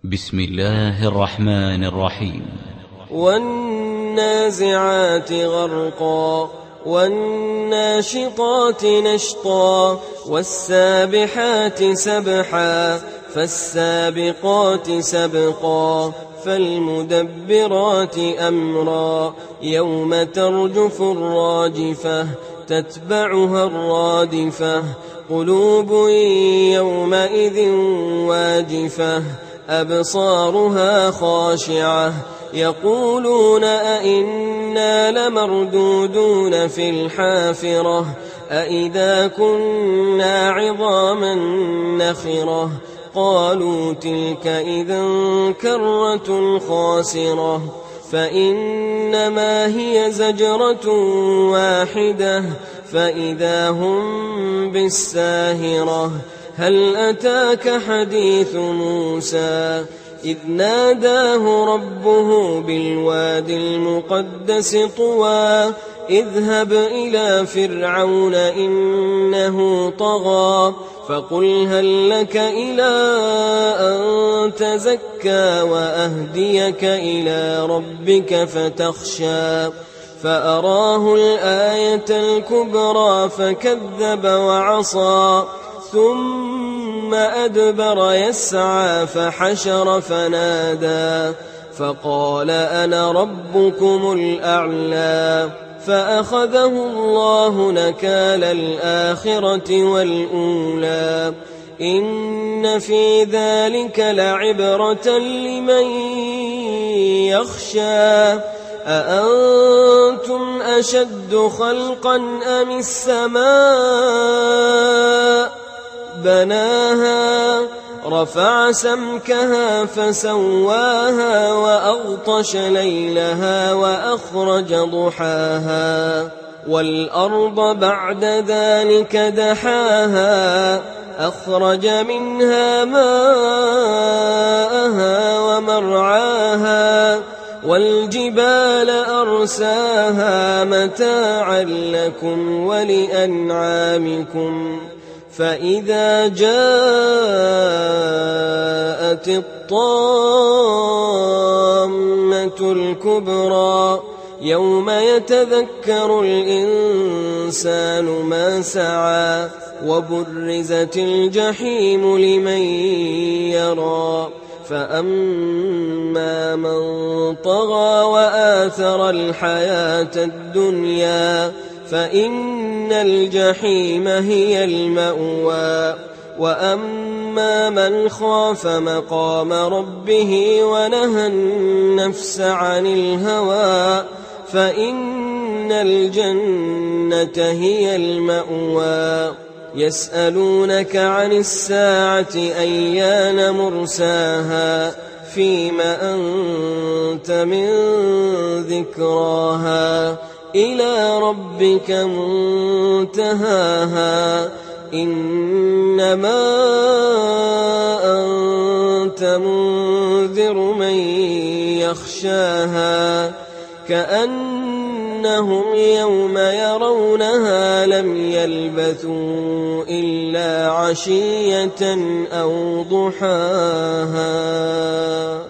بسم الله الرحمن الرحيم. والنازعات غرقا والناشطات نشطا والسابحات سبحا فالسابقات سبقا فالمدبرات أمرا يوم ترجف الراجفة تتبعها الرادفة قلوب يومئذ واجفة أبصارها خاشعة يقولون أئنا لمردودون في الحافرة أئذا كنا عظاما نخرة قالوا تلك إذا كرة خاسرة فإنما هي زجرة واحدة فإذا هم بالساهرة هل أتاك حديث موسى إذ ناداه ربه بالواد المقدس طوى اذهب إلى فرعون إنه طغى فقل هل لك إلى أن تزكى وأهديك إلى ربك فتخشى فأراه الآية الكبرى فكذب وعصى ثم أدبر يسعى فحشر فنادى فقال أنا ربكم الأعلى فأخذه الله نكال الآخرة والأولى إن في ذلك لعبرة لمن يخشى أأنتم أشد خلقا أم السماء بناها رفع سمكها فسواها وأغطش ليلها وأخرج ضحاها والأرض بعد ذلك دحاها أخرج منها ماءها ومرعاها والجبال أرساها متاعا لكم ولأنعامكم فإذا جاءت الطامة الكبرى يوم يتذكر الإنسان ما سعى وبرزت الجحيم لمن يرى فأما من طغى وآثر الحياة الدنيا فإن الجحيم هي المأوى وأما من خاف مقام ربه ونهى النفس عن الهوى فإن الجنة هي المأوى يسألونك عن الساعة أيان مرساها فيم أنت من ذكراها إلى ربك منتهاها إنما أنت منذر من يخشاها كأنهم يوم يرونها لم يلبثوا إلا عشية أو ضحاها.